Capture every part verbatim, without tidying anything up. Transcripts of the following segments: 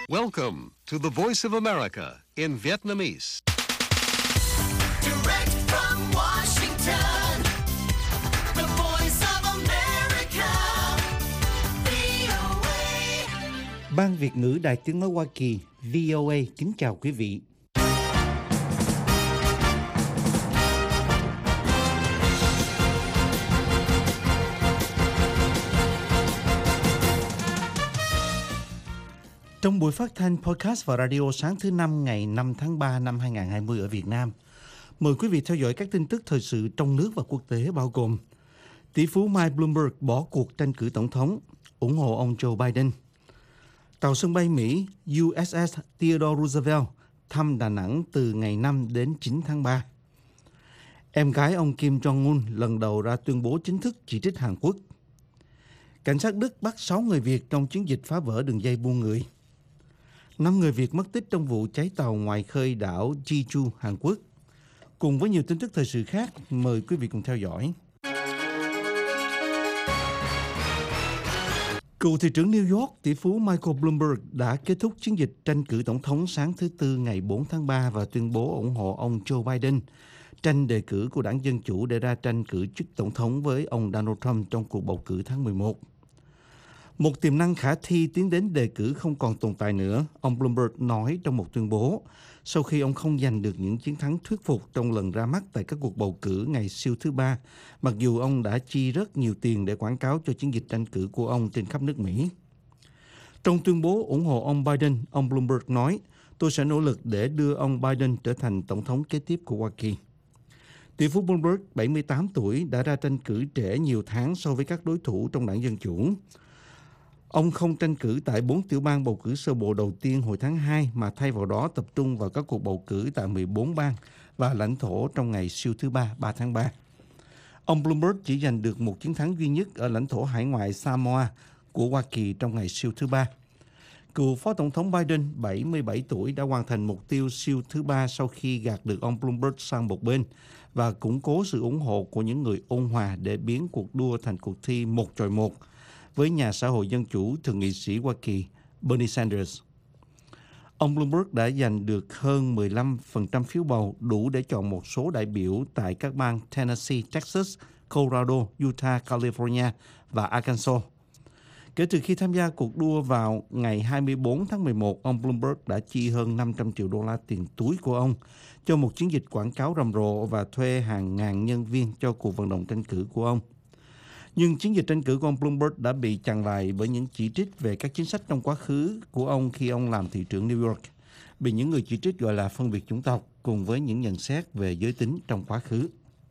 Welcome to the Voice of America in Vietnamese. Direct from Washington, the Voice of America, vê o a. Ban Việt ngữ Đài Tiếng nói Hoa Kỳ vê o a kính chào quý vị. Trong buổi phát thanh podcast và radio sáng thứ năm ngày năm tháng ba năm hai nghìn không trăm hai mươi ở Việt Nam, mời quý vị theo dõi các tin tức thời sự trong nước và quốc tế bao gồm: tỷ phú Mike Bloomberg bỏ cuộc tranh cử tổng thống, ủng hộ ông Joe Biden; tàu sân bay Mỹ u ét ét Theodore Roosevelt thăm Đà Nẵng từ ngày năm đến chín tháng ba; em gái ông Kim Jong-un lần đầu ra tuyên bố chính thức chỉ trích Hàn Quốc; cảnh sát Đức bắt sáu người Việt trong chiến dịch phá vỡ đường dây buôn người; năm người Việt mất tích trong vụ cháy tàu ngoài khơi đảo Jeju, Hàn Quốc. Cùng với nhiều tin tức thời sự khác, mời quý vị cùng theo dõi. Cựu thị trưởng New York, tỷ phú Michael Bloomberg đã kết thúc chiến dịch tranh cử tổng thống sáng thứ Tư ngày bốn tháng ba và tuyên bố ủng hộ ông Joe Biden, tranh đề cử của đảng Dân Chủ để ra tranh cử chức tổng thống với ông Donald Trump trong cuộc bầu cử tháng mười một. Một tiềm năng khả thi tiến đến đề cử không còn tồn tại nữa, ông Bloomberg nói trong một tuyên bố, sau khi ông không giành được những chiến thắng thuyết phục trong lần ra mắt tại các cuộc bầu cử ngày siêu thứ ba, mặc dù ông đã chi rất nhiều tiền để quảng cáo cho chiến dịch tranh cử của ông trên khắp nước Mỹ. Trong tuyên bố ủng hộ ông Biden, ông Bloomberg nói, tôi sẽ nỗ lực để đưa ông Biden trở thành tổng thống kế tiếp của Hoa Kỳ. Tỷ phú Bloomberg, bảy mươi tám tuổi, đã ra tranh cử trễ nhiều tháng so với các đối thủ trong đảng Dân Chủ. Ông không tranh cử tại bốn tiểu bang bầu cử sơ bộ đầu tiên hồi tháng hai mà thay vào đó tập trung vào các cuộc bầu cử tại mười bốn bang và lãnh thổ trong ngày siêu thứ ba, ba tháng ba. Ông Bloomberg chỉ giành được một chiến thắng duy nhất ở lãnh thổ hải ngoại Samoa của Hoa Kỳ trong ngày siêu thứ ba. Cựu Phó Tổng thống Biden, bảy mươi bảy tuổi, đã hoàn thành mục tiêu siêu thứ ba sau khi gạt được ông Bloomberg sang một bên và củng cố sự ủng hộ của những người ôn hòa để biến cuộc đua thành cuộc thi một chọi một với nhà xã hội dân chủ thượng nghị sĩ Hoa Kỳ Bernie Sanders. Ông Bloomberg đã giành được hơn mười lăm phần trăm phiếu bầu, đủ để chọn một số đại biểu tại các bang Tennessee, Texas, Colorado, Utah, California và Arkansas. Kể từ khi tham gia cuộc đua vào ngày hai mươi bốn tháng mười một, ông Bloomberg đã chi hơn năm trăm triệu đô la tiền túi của ông cho một chiến dịch quảng cáo rầm rộ và thuê hàng ngàn nhân viên cho cuộc vận động tranh cử của ông. Nhưng chiến dịch tranh cử của ông Bloomberg đã bị chặn lại bởi những chỉ trích về các chính sách trong quá khứ của ông khi ông làm thị trưởng New York, bị những người chỉ trích gọi là phân biệt chủng tộc, cùng với những nhận xét về giới tính trong quá khứ.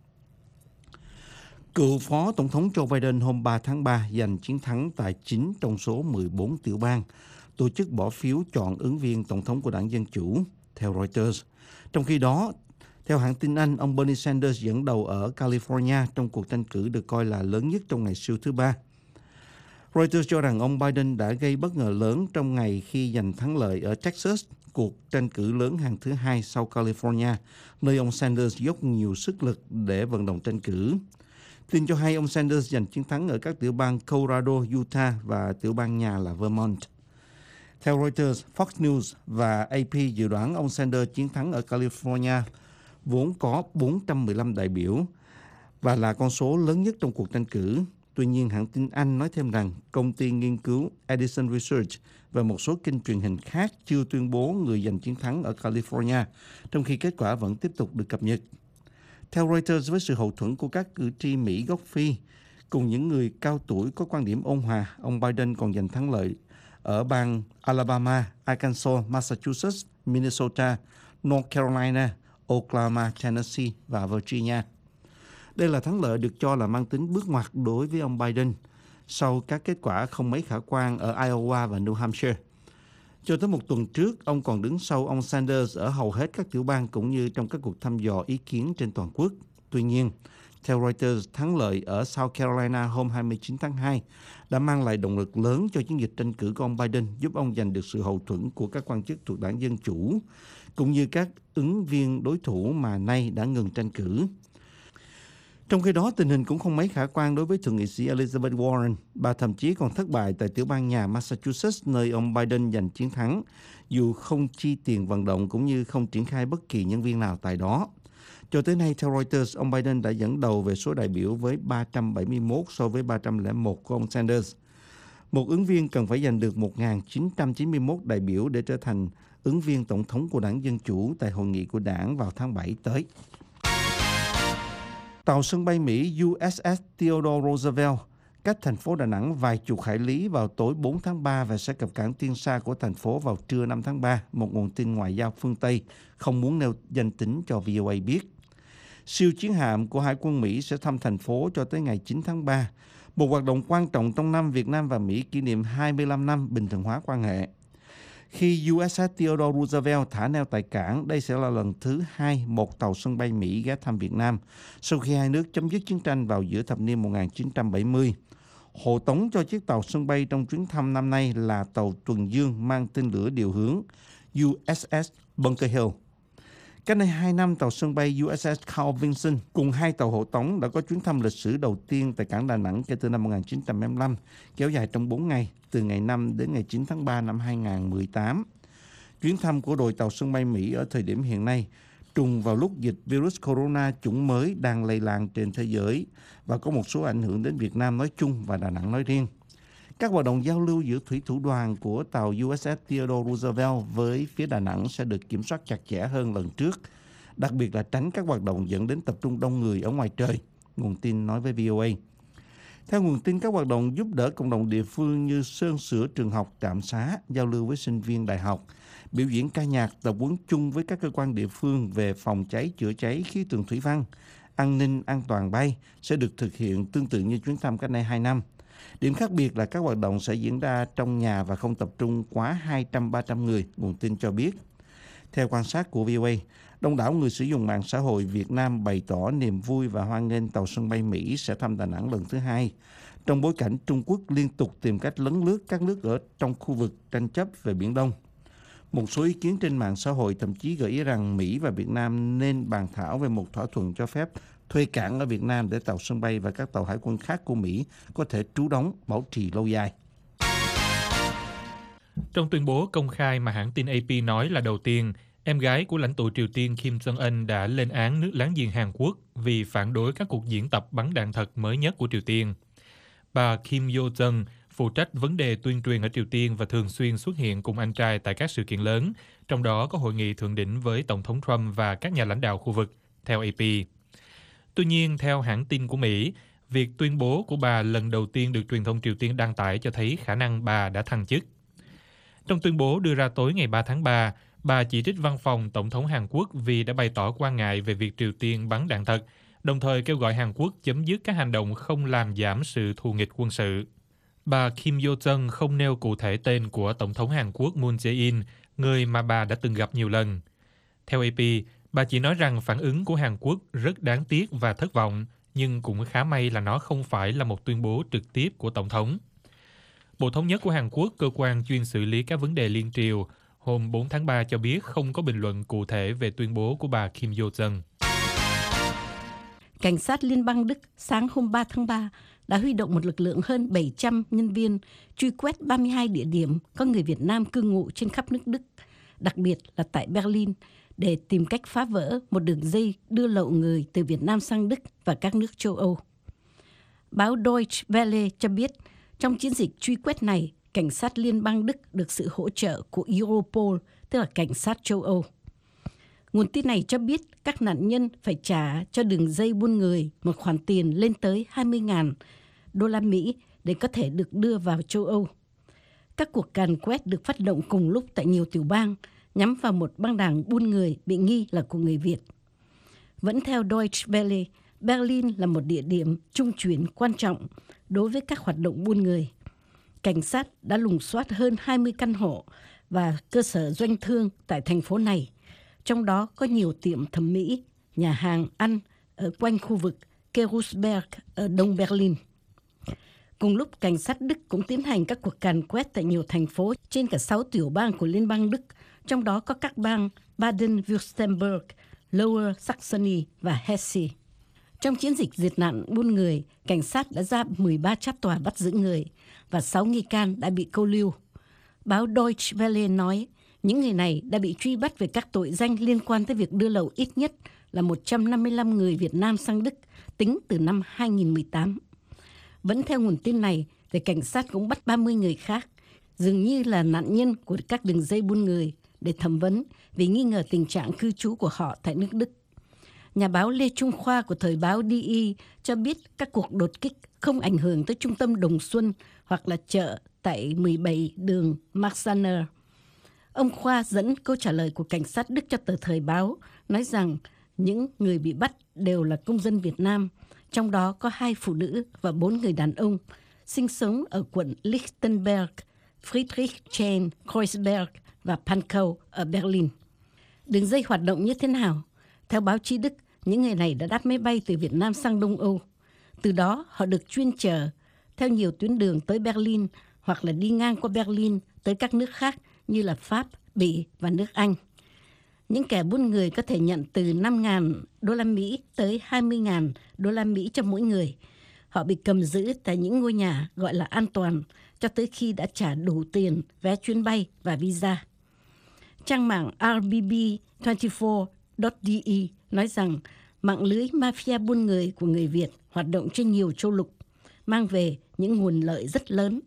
Cựu Phó Tổng thống Joe Biden hôm ba tháng ba giành chiến thắng tại chín trong số mười bốn tiểu bang, tổ chức bỏ phiếu chọn ứng viên tổng thống của đảng Dân Chủ, theo Reuters. Trong khi đó, theo hãng tin Anh, ông Bernie Sanders dẫn đầu ở California trong cuộc tranh cử được coi là lớn nhất trong ngày siêu thứ ba. Reuters cho rằng ông Biden đã gây bất ngờ lớn trong ngày khi giành thắng lợi ở Texas, cuộc tranh cử lớn hàng thứ hai sau California, nơi ông Sanders dốc nhiều sức lực để vận động tranh cử. Tin cho hay ông Sanders giành chiến thắng ở các tiểu bang Colorado, Utah và tiểu bang nhà là Vermont. Theo Reuters, Fox News và a pê dự đoán ông Sanders chiến thắng ở California vốn có bốn trăm mười lăm đại biểu và là con số lớn nhất trong cuộc tranh cử. Tuy nhiên, hãng tin Anh nói thêm rằng công ty nghiên cứu Edison Research và một số kênh truyền hình khác chưa tuyên bố người giành chiến thắng ở California, trong khi kết quả vẫn tiếp tục được cập nhật. Theo Reuters, với sự hậu thuẫn của các cử tri Mỹ gốc Phi, cùng những người cao tuổi có quan điểm ôn hòa, ông Biden còn giành thắng lợi ở bang Alabama, Arkansas, Massachusetts, Minnesota, North Carolina, Oklahoma, Tennessee và Virginia. Đây là thắng lợi được cho là mang tính bước ngoặt đối với ông Biden sau các kết quả không mấy khả quan ở Iowa và New Hampshire. Cho tới một tuần trước, ông còn đứng sau ông Sanders ở hầu hết các tiểu bang cũng như trong các cuộc thăm dò ý kiến trên toàn quốc. Tuy nhiên, theo Reuters, thắng lợi ở South Carolina hôm hai mươi chín tháng hai đã mang lại động lực lớn cho chiến dịch tranh cử của ông Biden, giúp ông giành được sự hậu thuẫn của các quan chức thuộc đảng Dân Chủ, cũng như các ứng viên đối thủ mà nay đã ngừng tranh cử. Trong khi đó, tình hình cũng không mấy khả quan đối với Thượng nghị sĩ Elizabeth Warren. Bà thậm chí còn thất bại tại tiểu bang nhà Massachusetts, nơi ông Biden giành chiến thắng, dù không chi tiền vận động cũng như không triển khai bất kỳ nhân viên nào tại đó. Cho tới nay, theo Reuters, ông Biden đã dẫn đầu về số đại biểu với ba trăm bảy mươi mốt so với ba trăm lẻ một của ông Sanders. Một ứng viên cần phải giành được một nghìn chín trăm chín mươi mốt đại biểu để trở thành ứng viên tổng thống của Đảng Dân Chủ tại hội nghị của đảng vào tháng bảy tới. Tàu sân bay Mỹ u ét ét Theodore Roosevelt cách thành phố Đà Nẵng vài chục hải lý vào tối bốn tháng ba và sẽ cập cảng Tiên Sa của thành phố vào trưa năm tháng ba, một nguồn tin ngoại giao phương Tây không muốn nêu danh tính cho vê o a biết. Siêu chiến hạm của Hải quân Mỹ sẽ thăm thành phố cho tới ngày chín tháng ba, một hoạt động quan trọng trong năm Việt Nam và Mỹ kỷ niệm hai mươi lăm năm bình thường hóa quan hệ. Khi u ét ét Theodore Roosevelt thả neo tại cảng, đây sẽ là lần thứ hai một tàu sân bay Mỹ ghé thăm Việt Nam sau khi hai nước chấm dứt chiến tranh vào giữa thập niên một nghìn chín trăm bảy mươi. Hộ tống cho chiếc tàu sân bay trong chuyến thăm năm nay là tàu tuần dương mang tên lửa điều hướng u ét ét Bunker Hill. Cách đây hai năm, tàu sân bay u ét ét Carl Vinson cùng hai tàu hộ tống đã có chuyến thăm lịch sử đầu tiên tại cảng Đà Nẵng kể từ năm một nghìn chín trăm bảy mươi lăm, kéo dài trong bốn ngày, từ ngày năm đến ngày chín tháng ba năm hai nghìn không trăm mười tám. Chuyến thăm của đội tàu sân bay Mỹ ở thời điểm hiện nay trùng vào lúc dịch virus corona chủng mới đang lây lan trên thế giới và có một số ảnh hưởng đến Việt Nam nói chung và Đà Nẵng nói riêng. Các hoạt động giao lưu giữa thủy thủ đoàn của tàu u ét ét Theodore Roosevelt với phía Đà Nẵng sẽ được kiểm soát chặt chẽ hơn lần trước, đặc biệt là tránh các hoạt động dẫn đến tập trung đông người ở ngoài trời, nguồn tin nói với vê o a. Theo nguồn tin, các hoạt động giúp đỡ cộng đồng địa phương như sơn sửa trường học, trạm xá, giao lưu với sinh viên đại học, biểu diễn ca nhạc, tập huấn chung với các cơ quan địa phương về phòng cháy, chữa cháy, khí tượng thủy văn, an ninh, an toàn bay sẽ được thực hiện tương tự như chuyến thăm cách đây hai năm. Điểm khác biệt là các hoạt động sẽ diễn ra trong nhà và không tập trung quá hai trăm đến ba trăm người, nguồn tin cho biết. Theo quan sát của vê o a, đông đảo người sử dụng mạng xã hội Việt Nam bày tỏ niềm vui và hoan nghênh tàu sân bay Mỹ sẽ thăm Đà Nẵng lần thứ hai, trong bối cảnh Trung Quốc liên tục tìm cách lấn lướt các nước ở trong khu vực tranh chấp về Biển Đông. Một số ý kiến trên mạng xã hội thậm chí gợi ý rằng Mỹ và Việt Nam nên bàn thảo về một thỏa thuận cho phép thuê cảng ở Việt Nam để tàu sân bay và các tàu hải quân khác của Mỹ có thể trú đóng, bảo trì lâu dài. Trong tuyên bố công khai mà hãng tin a pê nói là đầu tiên, em gái của lãnh tụ Triều Tiên Kim Jong-un đã lên án nước láng giềng Hàn Quốc vì phản đối các cuộc diễn tập bắn đạn thật mới nhất của Triều Tiên. Bà Kim Yo-jong phụ trách vấn đề tuyên truyền ở Triều Tiên và thường xuyên xuất hiện cùng anh trai tại các sự kiện lớn, trong đó có hội nghị thượng đỉnh với Tổng thống Trump và các nhà lãnh đạo khu vực, theo a pê. Tuy nhiên, theo hãng tin của Mỹ, việc tuyên bố của bà lần đầu tiên được truyền thông Triều Tiên đăng tải cho thấy khả năng bà đã thăng chức. Trong tuyên bố đưa ra tối ngày ba tháng ba, bà chỉ trích văn phòng Tổng thống Hàn Quốc vì đã bày tỏ quan ngại về việc Triều Tiên bắn đạn thật, đồng thời kêu gọi Hàn Quốc chấm dứt các hành động không làm giảm sự thù nghịch quân sự. Bà Kim Yo-jong không nêu cụ thể tên của Tổng thống Hàn Quốc Moon Jae-in, người mà bà đã từng gặp nhiều lần. Theo a pê, bà chỉ nói rằng phản ứng của Hàn Quốc rất đáng tiếc và thất vọng, nhưng cũng khá may là nó không phải là một tuyên bố trực tiếp của Tổng thống. Bộ Thống nhất của Hàn Quốc, cơ quan chuyên xử lý các vấn đề liên triều, hôm bốn tháng ba cho biết không có bình luận cụ thể về tuyên bố của bà Kim Yo-jong. Cảnh sát Liên bang Đức sáng hôm ba tháng ba đã huy động một lực lượng hơn bảy trăm nhân viên truy quét ba mươi hai địa điểm có người Việt Nam cư ngụ trên khắp nước Đức, đặc biệt là tại Berlin, để tìm cách phá vỡ một đường dây đưa lậu người từ Việt Nam sang Đức và các nước châu Âu. Báo Deutsche Welle cho biết, trong chiến dịch truy quét này, cảnh sát Liên bang Đức được sự hỗ trợ của Europol, tức là cảnh sát châu Âu. Nguồn tin này cho biết các nạn nhân phải trả cho đường dây buôn người một khoản tiền lên tới hai mươi nghìn đô la Mỹ để có thể được đưa vào châu Âu. Các cuộc càn quét được phát động cùng lúc tại nhiều tiểu bang, nhắm vào một băng đảng buôn người bị nghi là của người Việt. Vẫn theo Deutsche Welle, Berlin là một địa điểm trung chuyển quan trọng đối với các hoạt động buôn người. Cảnh sát đã lùng soát hơn hai mươi căn hộ và cơ sở doanh thương tại thành phố này, trong đó có nhiều tiệm thẩm mỹ, nhà hàng ăn ở quanh khu vực Kerusberg ở đông Berlin. Cùng lúc, cảnh sát Đức cũng tiến hành các cuộc càn quét tại nhiều thành phố trên cả sáu tiểu bang của Liên bang Đức, trong đó có các bang Baden-Württemberg, Lower Saxony và Hesse. Trong chiến dịch diệt nạn buôn người, cảnh sát đã ra mười ba tráp tòa bắt giữ người và sáu nghi can đã bị câu lưu. Báo Deutsche Welle nói những người này đã bị truy bắt về các tội danh liên quan tới việc đưa lậu ít nhất là một trăm năm mươi lăm người Việt Nam sang Đức tính từ năm hai nghìn không trăm mười tám. Vẫn theo nguồn tin này, thì cảnh sát cũng bắt ba mươi người khác, dường như là nạn nhân của các đường dây buôn người, để thẩm vấn vì nghi ngờ tình trạng cư trú của họ tại nước Đức. Nhà báo Lê Trung Khoa của thời báo đê i cho biết các cuộc đột kích không ảnh hưởng tới trung tâm Đồng Xuân hoặc là chợ tại mười bảy đường Maxaner. Ông Khoa dẫn câu trả lời của cảnh sát Đức cho tờ Thời báo, nói rằng những người bị bắt đều là công dân Việt Nam, trong đó có hai phụ nữ và bốn người đàn ông, sinh sống ở quận Lichtenberg, Friedrichshain, Kreuzberg và Pankow ở Berlin. Đường dây hoạt động như thế nào? Theo báo chí Đức, những người này đã đáp máy bay từ Việt Nam sang Đông Âu. Từ đó, họ được chuyên chở theo nhiều tuyến đường tới Berlin hoặc là đi ngang qua Berlin tới các nước khác như là Pháp, Bỉ và nước Anh. Những kẻ buôn người có thể nhận từ năm nghìn đô la Mỹ tới hai mươi nghìn đô la Mỹ cho mỗi người. Họ bị cầm giữ tại những ngôi nhà gọi là an toàn cho tới khi đã trả đủ tiền, vé chuyến bay và visa. Trang mạng R B B hai mươi bốn chấm D E nói rằng mạng lưới mafia buôn người của người Việt hoạt động trên nhiều châu lục, mang về những nguồn lợi rất lớn.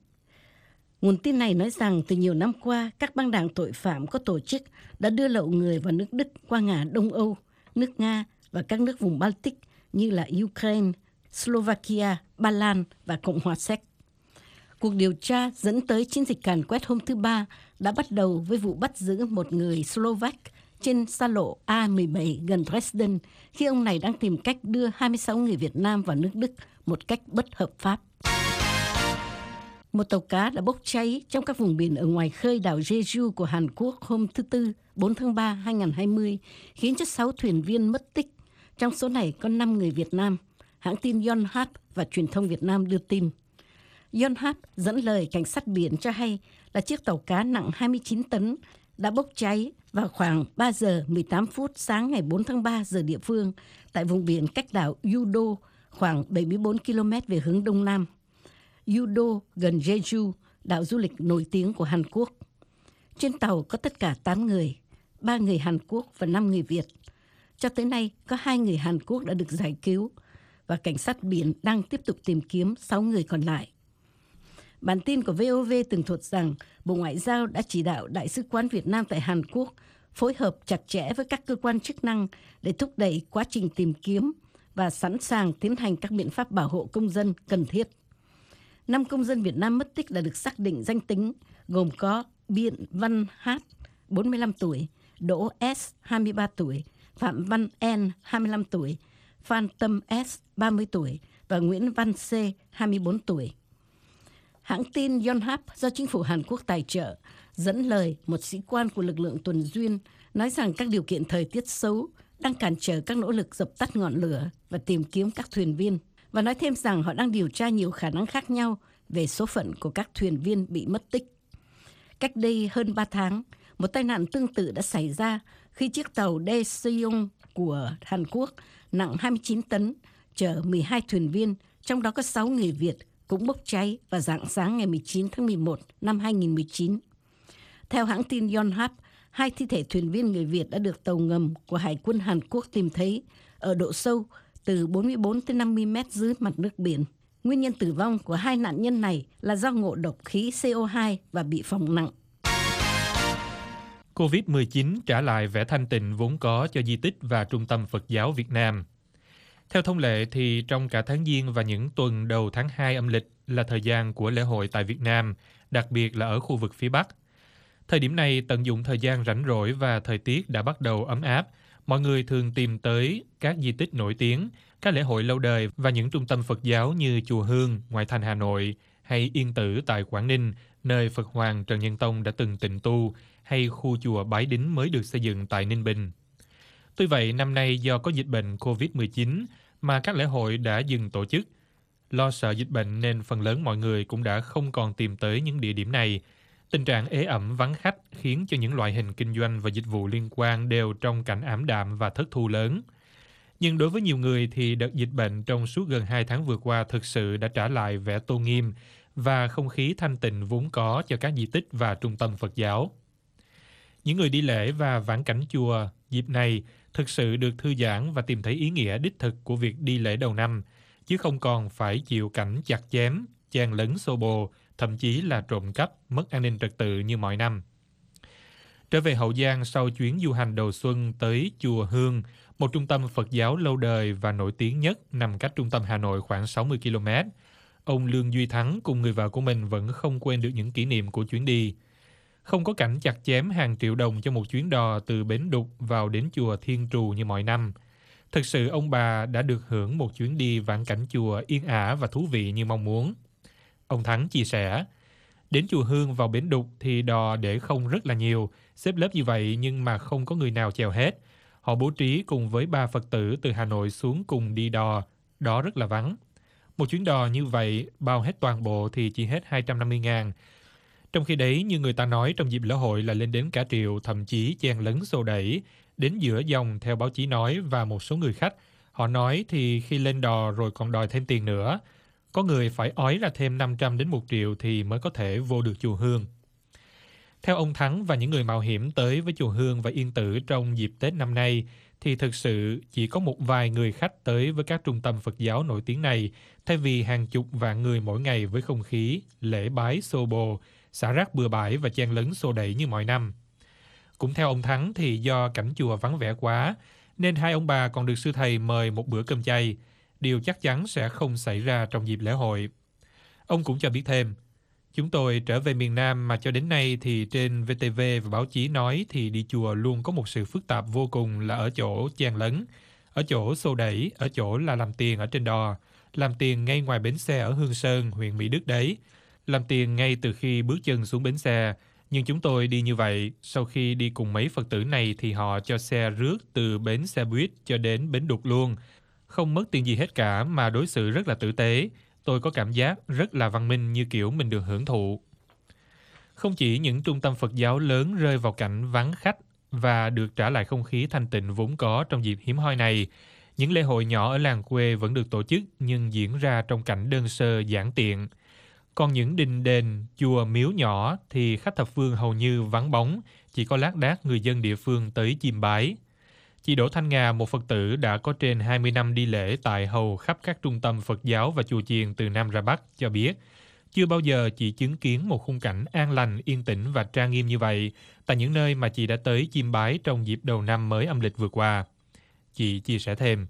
Nguồn tin này nói rằng từ nhiều năm qua, các băng đảng tội phạm có tổ chức đã đưa lậu người vào nước Đức qua ngả Đông Âu, nước Nga và các nước vùng Baltic như là Ukraine, Slovakia, Ba Lan và Cộng hòa Séc. Cuộc điều tra dẫn tới chiến dịch càn quét hôm thứ Ba đã bắt đầu với vụ bắt giữ một người Slovak trên xa lộ A mười bảy gần Dresden khi ông này đang tìm cách đưa hai mươi sáu người Việt Nam vào nước Đức một cách bất hợp pháp. Một tàu cá đã bốc cháy trong các vùng biển ở ngoài khơi đảo Jeju của Hàn Quốc hôm thứ Tư, bốn tháng ba hai nghìn không trăm hai mươi, khiến cho sáu thuyền viên mất tích. Trong số này có năm người Việt Nam, hãng tin Yonhap và truyền thông Việt Nam đưa tin. Yonhap dẫn lời cảnh sát biển cho hay là chiếc tàu cá nặng hai mươi chín tấn đã bốc cháy vào khoảng ba giờ mười tám phút sáng ngày bốn tháng ba giờ địa phương tại vùng biển cách đảo Yudo khoảng bảy mươi bốn ki lô mét về hướng đông nam. Yudo gần Jeju, đảo du lịch nổi tiếng của Hàn Quốc. Trên tàu có tất cả tám người, ba người Hàn Quốc và năm người Việt. Cho tới nay, có hai người Hàn Quốc đã được giải cứu và cảnh sát biển đang tiếp tục tìm kiếm sáu người còn lại. Bản tin của vê o vê tường thuật rằng Bộ Ngoại giao đã chỉ đạo Đại sứ quán Việt Nam tại Hàn Quốc phối hợp chặt chẽ với các cơ quan chức năng để thúc đẩy quá trình tìm kiếm và sẵn sàng tiến hành các biện pháp bảo hộ công dân cần thiết. Năm công dân Việt Nam mất tích đã được xác định danh tính, gồm có Biện Văn Hát, bốn mươi lăm tuổi, Đỗ S, hai mươi ba tuổi, Phạm Văn N, hai mươi lăm tuổi, Phan Tâm S, ba mươi tuổi và Nguyễn Văn C, hai mươi bốn tuổi. Hãng tin Yonhap do chính phủ Hàn Quốc tài trợ dẫn lời một sĩ quan của lực lượng tuần duyên nói rằng các điều kiện thời tiết xấu đang cản trở các nỗ lực dập tắt ngọn lửa và tìm kiếm các thuyền viên, và nói thêm rằng họ đang điều tra nhiều khả năng khác nhau về số phận của các thuyền viên bị mất tích. Cách đây hơn ba tháng, một tai nạn tương tự đã xảy ra khi chiếc tàu Daejeon của Hàn Quốc nặng hai mươi chín tấn chở mười hai thuyền viên, trong đó có sáu người Việt, cũng bốc cháy vào rạng sáng ngày mười chín tháng mười một năm hai nghìn không trăm mười chín. Theo hãng tin Yonhap, hai thi thể thuyền viên người Việt đã được tàu ngầm của Hải quân Hàn Quốc tìm thấy ở độ sâu từ bốn mươi bốn tới năm mươi mét dưới mặt nước biển. Nguyên nhân tử vong của hai nạn nhân này là do ngộ độc khí xê o hai và bị phỏng nặng. covid mười chín trả lại vẻ thanh tịnh vốn có cho di tích và Trung tâm Phật giáo Việt Nam. Theo thông lệ thì trong cả tháng Giêng và những tuần đầu tháng hai âm lịch là thời gian của lễ hội tại Việt Nam, đặc biệt là ở khu vực phía Bắc. Thời điểm này tận dụng thời gian rảnh rỗi và thời tiết đã bắt đầu ấm áp, mọi người thường tìm tới các di tích nổi tiếng, các lễ hội lâu đời và những trung tâm Phật giáo như Chùa Hương, ngoại thành Hà Nội, hay Yên Tử tại Quảng Ninh, nơi Phật Hoàng Trần Nhân Tông đã từng tịnh tu, hay khu chùa Bái Đính mới được xây dựng tại Ninh Bình. Tuy vậy, năm nay do có dịch bệnh covid mười chín mà các lễ hội đã dừng tổ chức. Lo sợ dịch bệnh nên phần lớn mọi người cũng đã không còn tìm tới những địa điểm này. Tình trạng ế ẩm vắng khách khiến cho những loại hình kinh doanh và dịch vụ liên quan đều trong cảnh ảm đạm và thất thu lớn. Nhưng đối với nhiều người thì đợt dịch bệnh trong suốt gần hai tháng vừa qua thực sự đã trả lại vẻ tôn nghiêm và không khí thanh tịnh vốn có cho các di tích và trung tâm Phật giáo. Những người đi lễ và vãn cảnh chùa dịp này thực sự được thư giãn và tìm thấy ý nghĩa đích thực của việc đi lễ đầu năm, chứ không còn phải chịu cảnh chặt chém, chen lấn xô bồ, thậm chí là trộm cắp, mất an ninh trật tự như mọi năm. Trở về Hậu Giang sau chuyến du hành đầu xuân tới chùa Hương, một trung tâm Phật giáo lâu đời và nổi tiếng nhất nằm cách trung tâm Hà Nội khoảng sáu mươi ki lô mét, ông Lương Duy Thắng cùng người vợ của mình vẫn không quên được những kỷ niệm của chuyến đi. Không có cảnh chặt chém hàng triệu đồng cho một chuyến đò từ Bến Đục vào đến chùa Thiên Trù như mọi năm. Thực sự ông bà đã được hưởng một chuyến đi vãn cảnh chùa yên ả và thú vị như mong muốn. Ông Thắng chia sẻ, đến chùa Hương vào Bến Đục thì đò để không rất là nhiều, xếp lớp như vậy nhưng mà không có người nào chèo hết. Họ bố trí cùng với ba Phật tử từ Hà Nội xuống cùng đi đò, đó rất là vắng. Một chuyến đò như vậy, bao hết toàn bộ thì chỉ hết hai trăm năm mươi ngàn. Trong khi đấy, như người ta nói trong dịp lễ hội là lên đến cả triệu, thậm chí chen lấn xô đẩy, đến giữa dòng theo báo chí nói và một số người khách. Họ nói thì khi lên đò rồi còn đòi thêm tiền nữa. Có người phải ói ra thêm năm trăm đến một triệu thì mới có thể vô được chùa Hương. Theo ông Thắng và những người mạo hiểm tới với chùa Hương và Yên Tử trong dịp Tết năm nay, thì thực sự chỉ có một vài người khách tới với các trung tâm Phật giáo nổi tiếng này, thay vì hàng chục vạn người mỗi ngày với không khí, lễ bái xô bồ, xả rác bừa bãi và chen lấn xô đẩy như mọi năm. Cũng theo ông Thắng thì do cảnh chùa vắng vẻ quá, nên hai ông bà còn được sư thầy mời một bữa cơm chay, điều chắc chắn sẽ không xảy ra trong dịp lễ hội. Ông cũng cho biết thêm, chúng tôi trở về miền Nam mà cho đến nay thì trên vê tê vê và báo chí nói thì đi chùa luôn có một sự phức tạp vô cùng là ở chỗ chen lấn, ở chỗ xô đẩy, ở chỗ là làm tiền ở trên đò, làm tiền ngay ngoài bến xe ở Hương Sơn, huyện Mỹ Đức đấy, làm tiền ngay từ khi bước chân xuống bến xe. Nhưng chúng tôi đi như vậy, sau khi đi cùng mấy Phật tử này thì họ cho xe rước từ bến xe buýt cho đến bến Đục luôn. Không mất tiền gì hết cả mà đối xử rất là tử tế. Tôi có cảm giác rất là văn minh như kiểu mình được hưởng thụ. Không chỉ những trung tâm Phật giáo lớn rơi vào cảnh vắng khách và được trả lại không khí thanh tịnh vốn có trong dịp hiếm hoi này, những lễ hội nhỏ ở làng quê vẫn được tổ chức nhưng diễn ra trong cảnh đơn sơ giản tiện. Còn những đình đền, chùa, miếu nhỏ thì khách thập phương hầu như vắng bóng, chỉ có lác đác người dân địa phương tới chiêm bái. Chị Đỗ Thanh Nga, một Phật tử đã có trên hai mươi năm đi lễ tại hầu khắp các trung tâm Phật giáo và chùa chiền từ Nam ra Bắc, cho biết chưa bao giờ chị chứng kiến một khung cảnh an lành, yên tĩnh và trang nghiêm như vậy tại những nơi mà chị đã tới chiêm bái trong dịp đầu năm mới âm lịch vừa qua. Chị chia sẻ thêm,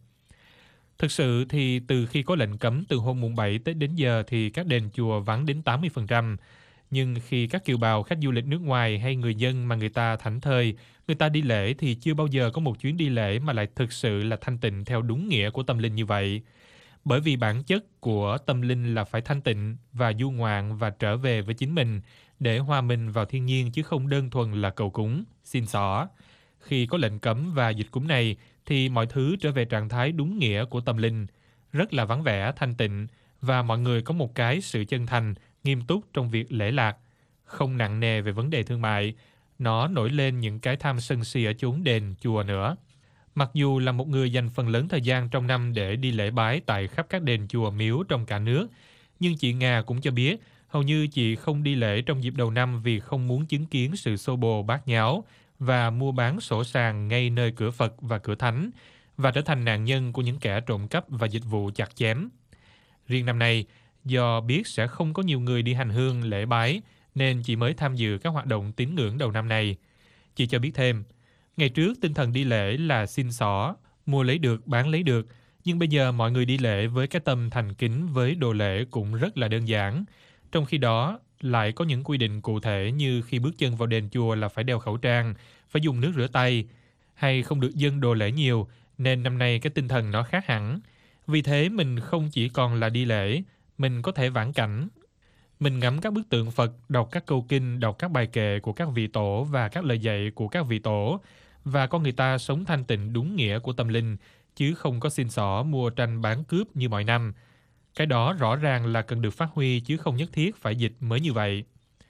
thực sự thì từ khi có lệnh cấm từ hôm mùng bảy Tết đến giờ thì các đền chùa vắng đến tám mươi phần trăm. Nhưng khi các kiều bào, khách du lịch nước ngoài hay người dân mà người ta thảnh thơi, người ta đi lễ thì chưa bao giờ có một chuyến đi lễ mà lại thực sự là thanh tịnh theo đúng nghĩa của tâm linh như vậy. Bởi vì bản chất của tâm linh là phải thanh tịnh và du ngoạn và trở về với chính mình để hòa mình vào thiên nhiên chứ không đơn thuần là cầu cúng, xin xỏ. Khi có lệnh cấm và dịch cúm này thì mọi thứ trở về trạng thái đúng nghĩa của tâm linh, rất là vắng vẻ, thanh tịnh và mọi người có một cái sự chân thành, nghiêm túc trong việc lễ lạc, không nặng nề về vấn đề thương mại. Nó nổi lên những cái tham sân si ở chốn đền, chùa nữa. Mặc dù là một người dành phần lớn thời gian trong năm để đi lễ bái tại khắp các đền chùa miếu trong cả nước, nhưng chị Nga cũng cho biết hầu như chị không đi lễ trong dịp đầu năm vì không muốn chứng kiến sự xô bồ bát nháo và mua bán sổ sàng ngay nơi cửa Phật và cửa Thánh và trở thành nạn nhân của những kẻ trộm cắp và dịch vụ chặt chém. Riêng năm nay, do biết sẽ không có nhiều người đi hành hương lễ bái nên chị mới tham dự các hoạt động tín ngưỡng đầu năm này. Chị cho biết thêm, ngày trước tinh thần đi lễ là xin xỏ, mua lấy được, bán lấy được, nhưng bây giờ mọi người đi lễ với cái tâm thành kính với đồ lễ cũng rất là đơn giản. Trong khi đó, lại có những quy định cụ thể như khi bước chân vào đền chùa là phải đeo khẩu trang, phải dùng nước rửa tay, hay không được dâng đồ lễ nhiều, nên năm nay cái tinh thần nó khác hẳn. Vì thế mình không chỉ còn là đi lễ, mình có thể vãn cảnh. Mình ngắm các bức tượng Phật, đọc các câu kinh, đọc các bài kệ của các vị tổ và các lời dạy của các vị tổ, và con người ta sống thanh tịnh đúng nghĩa của tâm linh, chứ không có xin xỏ mua tranh bán cướp như mọi năm. Cái đó rõ ràng là cần được phát huy chứ không nhất thiết phải dịch mới như vậy.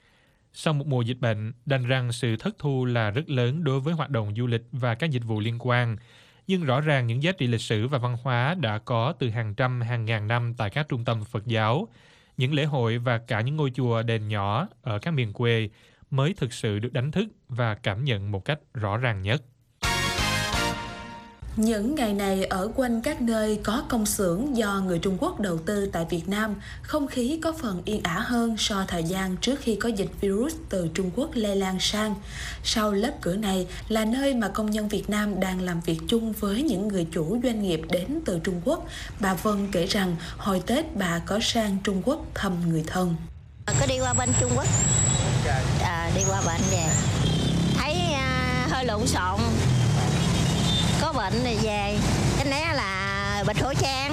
Sau một mùa dịch bệnh, đành rằng sự thất thu là rất lớn đối với hoạt động du lịch và các dịch vụ liên quan. Nhưng rõ ràng những giá trị lịch sử và văn hóa đã có từ hàng trăm, hàng ngàn năm tại các trung tâm Phật giáo, những lễ hội và cả những ngôi chùa đền nhỏ ở các miền quê mới thực sự được đánh thức và cảm nhận một cách rõ ràng nhất. Những ngày này ở quanh các nơi có công xưởng do người Trung Quốc đầu tư tại Việt Nam, không khí có phần yên ả hơn so thời gian trước khi có dịch virus từ Trung Quốc lây lan sang. Sau lớp cửa này là nơi mà công nhân Việt Nam đang làm việc chung với những người chủ doanh nghiệp đến từ Trung Quốc. Bà Vân kể rằng hồi Tết bà có sang Trung Quốc thăm người thân. Có đi qua bên Trung Quốc, à, đi qua bên về, thấy à, hơi lộn xộn. Có bệnh thì về, cái né là bịt khẩu trang.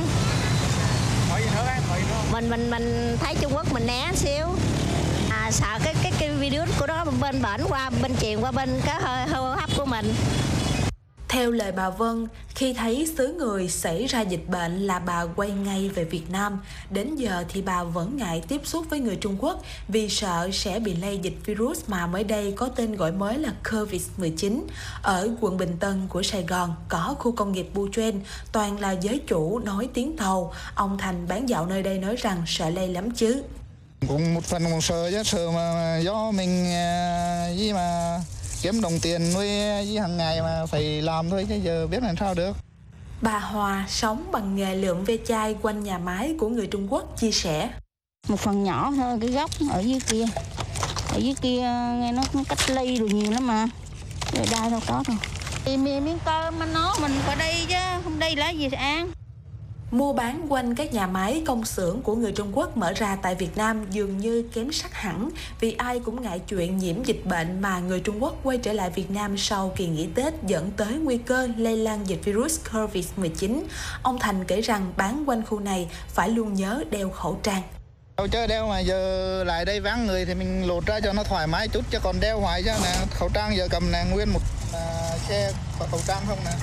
Mình mình mình thấy Trung Quốc mình né xíu. À, sợ cái cái cái virus của nó bên bển qua bên truyền qua bên cái hơi hô hấp của mình. Theo lời bà Vân, khi thấy xứ người xảy ra dịch bệnh là bà quay ngay về Việt Nam. Đến giờ thì bà vẫn ngại tiếp xúc với người Trung Quốc vì sợ sẽ bị lây dịch virus mà mới đây có tên gọi mới là covid mười chín. Ở quận Bình Tân của Sài Gòn có khu công nghiệp Bu Chuyên, toàn là giới chủ nói tiếng Tàu. Ông Thành bán dạo nơi đây nói rằng sợ lây lắm chứ. Cũng một phần một sợ chứ, sợ mà do mình với mà kiếm đồng tiền nuôi với hàng ngày mà phải làm thôi chứ giờ biết làm sao được. Bà Hòa sống bằng nghề lượm ve chai quanh nhà máy của người Trung Quốc chia sẻ. Một phần nhỏ thôi, cái góc ở dưới kia. Ở dưới kia nghe nó cách ly rồi nhiều lắm mà. Ở đây đâu có đâu. Thì miếng cơm mà nó mình phải đi chứ, không đi là gì sẽ ăn. Mua bán quanh các nhà máy công xưởng của người Trung Quốc mở ra tại Việt Nam dường như kém sắc hẳn vì ai cũng ngại chuyện nhiễm dịch bệnh mà người Trung Quốc quay trở lại Việt Nam sau kỳ nghỉ Tết dẫn tới nguy cơ lây lan dịch virus covid mười chín. Ông Thành kể rằng bán quanh khu này phải luôn nhớ đeo khẩu trang. Đâu chứ đeo mà giờ lại đây vắng người thì mình lột ra cho nó thoải mái chút chứ còn đeo hoài chứ nè, khẩu trang giờ cầm nè nguyên một uh, xe khẩu trang không nè.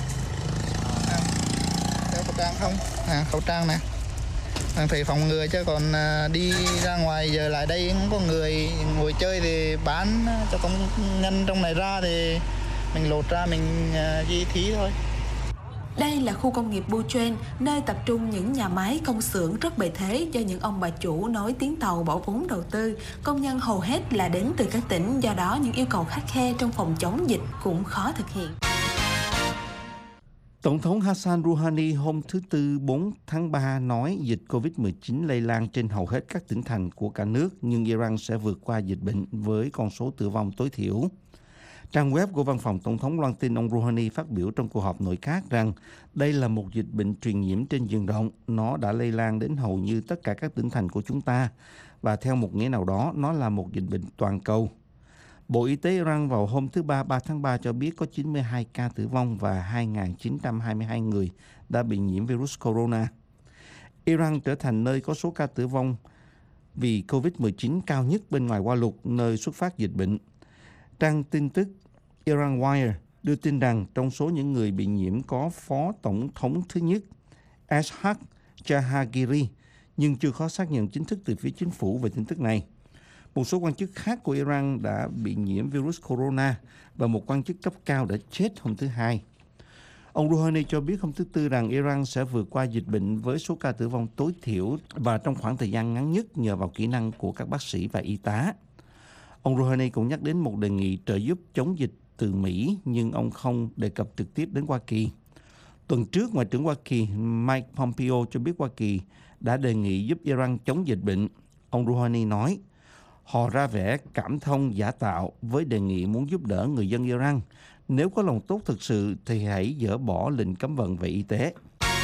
Khẩu trang không, à, khẩu trang nè, phải phòng ngừa chứ còn à, đi ra ngoài giờ lại đây không có người ngồi chơi thì bán cho công nhân trong này ra thì mình lột ra mình à, di thí thôi. Đây là khu công nghiệp Bu Chuyên, nơi tập trung những nhà máy công xưởng rất bề thế do những ông bà chủ nói tiếng Tàu bỏ vốn đầu tư. Công nhân hầu hết là đến từ các tỉnh, do đó những yêu cầu khắt khe trong phòng chống dịch cũng khó thực hiện. Tổng thống Hassan Rouhani hôm thứ Tư bốn tháng ba nói dịch covid mười chín lây lan trên hầu hết các tỉnh thành của cả nước, nhưng Iran sẽ vượt qua dịch bệnh với con số tử vong tối thiểu. Trang web của Văn phòng Tổng thống loan tin ông Rouhani phát biểu trong cuộc họp nội các rằng đây là một dịch bệnh truyền nhiễm trên diện rộng, nó đã lây lan đến hầu như tất cả các tỉnh thành của chúng ta, và theo một nghĩa nào đó, nó là một dịch bệnh toàn cầu. Bộ Y tế Iran vào hôm thứ Ba, ba tháng ba cho biết có chín mươi hai ca tử vong và hai nghìn chín trăm hai mươi hai người đã bị nhiễm virus corona. Iran trở thành nơi có số ca tử vong vì covid mười chín cao nhất bên ngoài Hoa Lục, nơi xuất phát dịch bệnh. Trang tin tức Iran Wire đưa tin rằng trong số những người bị nhiễm có Phó Tổng thống thứ nhất Ashaq Jahangiri, nhưng chưa có xác nhận chính thức từ phía chính phủ về tin tức này. Một số quan chức khác của Iran đã bị nhiễm virus corona và một quan chức cấp cao đã chết hôm thứ Hai. Ông Rouhani cho biết hôm thứ Tư rằng Iran sẽ vượt qua dịch bệnh với số ca tử vong tối thiểu và trong khoảng thời gian ngắn nhất nhờ vào kỹ năng của các bác sĩ và y tá. Ông Rouhani cũng nhắc đến một đề nghị trợ giúp chống dịch từ Mỹ, nhưng ông không đề cập trực tiếp đến Hoa Kỳ. Tuần trước, Ngoại trưởng Hoa Kỳ Mike Pompeo cho biết Hoa Kỳ đã đề nghị giúp Iran chống dịch bệnh. Ông Rouhani nói, họ ra vẻ cảm thông giả tạo với đề nghị muốn giúp đỡ người dân Iran. Nếu có lòng tốt thực sự thì hãy dỡ bỏ lệnh cấm vận về y tế.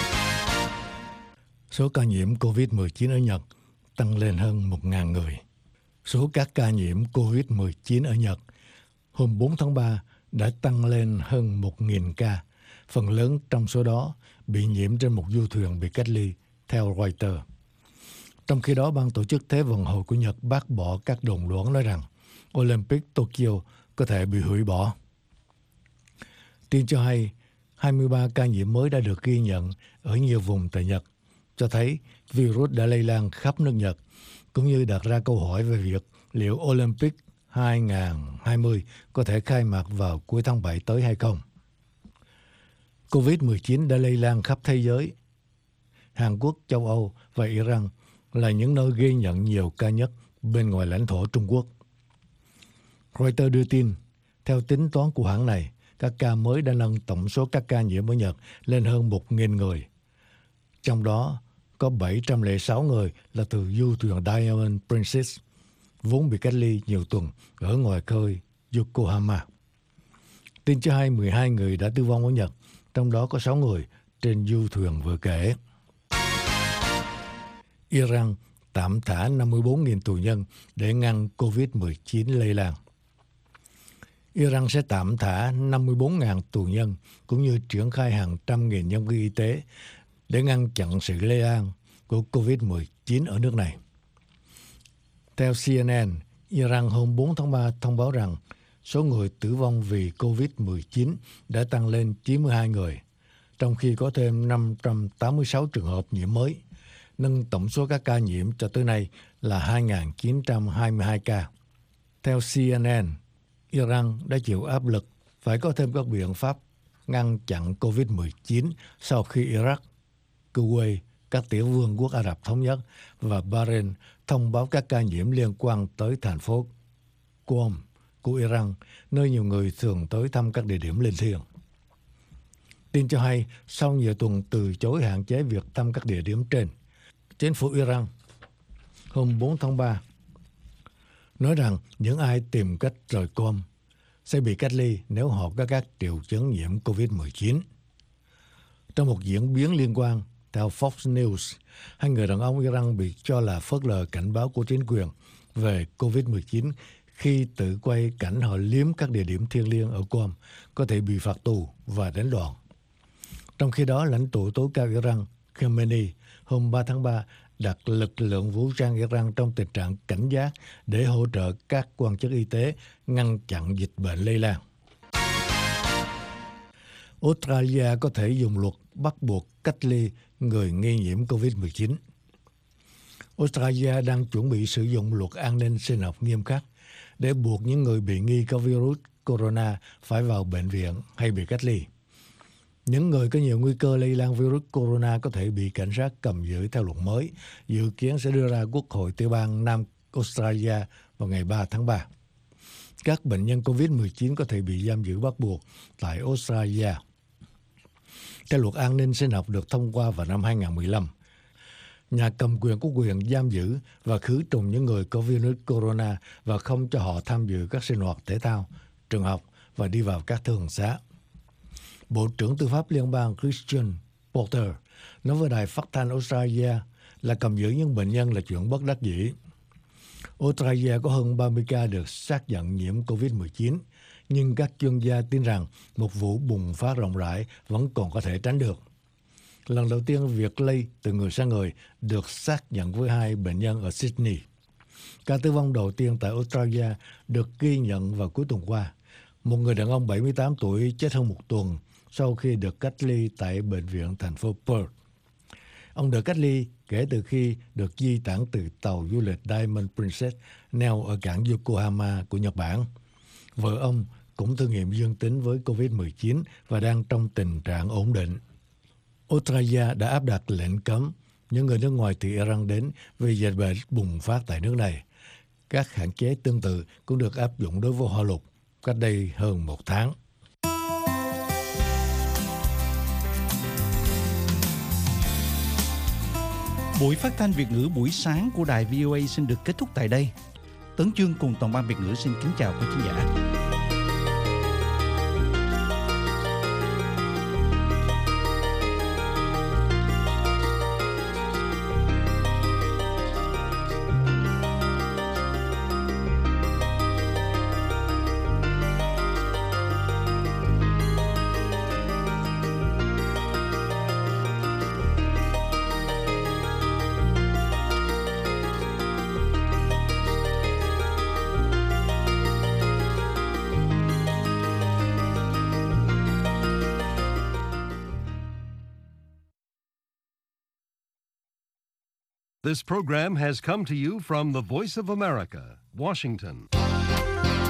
Số ca nhiễm covid mười chín ở Nhật tăng lên hơn một nghìn người. Số các ca nhiễm covid mười chín ở Nhật hôm bốn tháng ba đã tăng lên hơn một nghìn ca. Phần lớn trong số đó bị nhiễm trên một du thuyền bị cách ly, theo Reuters. Trong khi đó, ban tổ chức Thế vận hội của Nhật bác bỏ các đồn đoán nói rằng Olympic Tokyo có thể bị hủy bỏ. Tin cho hay, hai mươi ba ca nhiễm mới đã được ghi nhận ở nhiều vùng tại Nhật, cho thấy virus đã lây lan khắp nước Nhật, cũng như đặt ra câu hỏi về việc liệu Olympic hai không hai không có thể khai mạc vào cuối tháng bảy tới hay không. covid mười chín đã lây lan khắp thế giới. Hàn Quốc, châu Âu và Iran là những nơi ghi nhận nhiều ca nhất bên ngoài lãnh thổ Trung Quốc. Reuters đưa tin, theo tính toán của hãng này, các ca mới đã nâng tổng số các ca nhiễm ở Nhật lên hơn một nghìn người. Trong đó có bảy trăm lẻ sáu người là từ du thuyền Diamond Princess, vốn bị cách ly nhiều tuần ở ngoài khơi Yokohama. Tin cho hay mười hai người đã tử vong ở Nhật, trong đó có sáu người trên du thuyền vừa kể. Iran tạm thả năm mươi bốn nghìn tù nhân để ngăn covid mười chín lây lan. Iran sẽ tạm thả năm mươi bốn nghìn tù nhân cũng như triển khai hàng trăm nghìn nhân viên y tế để ngăn chặn sự lây lan của covid mười chín ở nước này. Theo C N N, Iran hôm bốn tháng ba thông báo rằng số người tử vong vì covid mười chín đã tăng lên chín mươi hai người, trong khi có thêm năm trăm tám mươi sáu trường hợp nhiễm mới, nâng tổng số các ca nhiễm cho tới nay là hai nghìn chín trăm hai mươi hai ca. Theo C N N, Iran đã chịu áp lực phải có thêm các biện pháp ngăn chặn covid mười chín sau khi Iraq, Kuwait, các tiểu vương quốc Ả Rập Thống Nhất và Bahrain thông báo các ca nhiễm liên quan tới thành phố Qom của Iran, nơi nhiều người thường tới thăm các địa điểm linh thiêng. Tin cho hay, sau nhiều tuần từ chối hạn chế việc thăm các địa điểm trên, chính phủ Iran hôm bốn tháng ba nói rằng những ai tìm cách rời Qom sẽ bị cách ly nếu họ có các triệu chứng nhiễm covid mười chín. Trong một diễn biến liên quan, theo Fox News, hai người đàn ông Iran bị cho là phớt lờ cảnh báo của chính quyền về covid mười chín khi tự quay cảnh họ liếm các địa điểm thiêng liêng ở Qom có thể bị phạt tù và đánh đòn. Trong khi đó, lãnh tụ tối cao Iran Khamenei hôm ba tháng ba đặt lực lượng vũ trang Iran trong tình trạng cảnh giác để hỗ trợ các quan chức y tế ngăn chặn dịch bệnh lây lan. Australia có thể dùng luật bắt buộc cách ly người nghi nhiễm covid mười chín. Australia đang chuẩn bị sử dụng luật an ninh sinh học nghiêm khắc để buộc những người bị nghi có virus corona phải vào bệnh viện hay bị cách ly. Những người có nhiều nguy cơ lây lan virus corona có thể bị cảnh sát cầm giữ theo luật mới, dự kiến sẽ đưa ra Quốc hội tiểu bang Nam Australia vào ngày ba tháng ba. Các bệnh nhân covid mười chín có thể bị giam giữ bắt buộc tại Australia. Theo luật an ninh sinh học được thông qua vào năm hai nghìn không trăm mười lăm, nhà cầm quyền có quyền giam giữ và khử trùng những người có virus corona và không cho họ tham dự các sinh hoạt thể thao, trường học và đi vào các thương xá. Bộ trưởng Tư pháp Liên bang Christian Porter nói với đài phát thanh Australia là cầm giữ những bệnh nhân là chuyện bất đắc dĩ. Australia có hơn ba mươi ca được xác nhận nhiễm covid mười chín, nhưng các chuyên gia tin rằng một vụ bùng phát rộng rãi vẫn còn có thể tránh được. Lần đầu tiên việc lây từ người sang người được xác nhận với hai bệnh nhân ở Sydney. Ca tử vong đầu tiên tại Australia được ghi nhận vào cuối tuần qua. Một người đàn ông bảy mươi tám tuổi chết hơn một tuần sau khi được cách ly tại bệnh viện thành phố Perth. Ông được cách ly kể từ khi được di tản từ tàu du lịch Diamond Princess neo ở cảng Yokohama của Nhật Bản. Vợ ông cũng thử nghiệm dương tính với covid mười chín và đang trong tình trạng ổn định. Australia đã áp đặt lệnh cấm những người nước ngoài từ Iran đến vì dịch bệnh bùng phát tại nước này. Các hạn chế tương tự cũng được áp dụng đối với Hoa Lục cách đây hơn một tháng. Buổi phát thanh Việt ngữ buổi sáng của đài vê o a xin được kết thúc tại đây. Tấn Chương cùng toàn ban Việt ngữ xin kính chào quý khán giả. This program has come to you from the Voice of America, Washington.